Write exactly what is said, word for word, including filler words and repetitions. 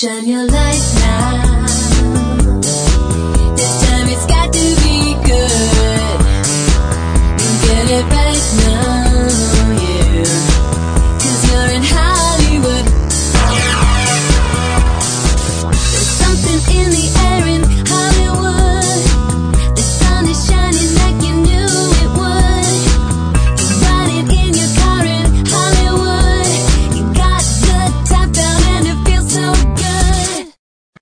Shine your light now. This time it's got to be good. Get it right now.